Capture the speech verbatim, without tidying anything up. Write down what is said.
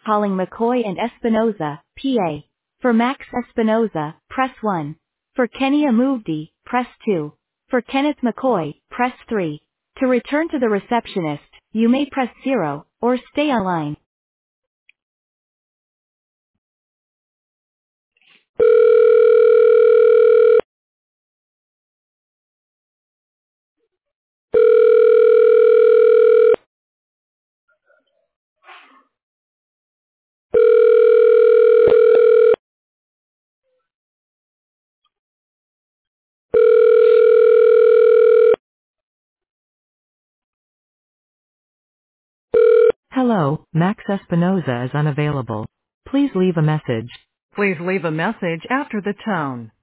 Calling McCoy and Espinoza, P A. For Max Espinoza, press one. For Kenny Amovdi, press two. For Kenneth McCoy, press three. To return to the receptionist, you may press zero, or stay online. Hello, Max Espinoza is unavailable. Please leave a message. Please leave a message after the tone.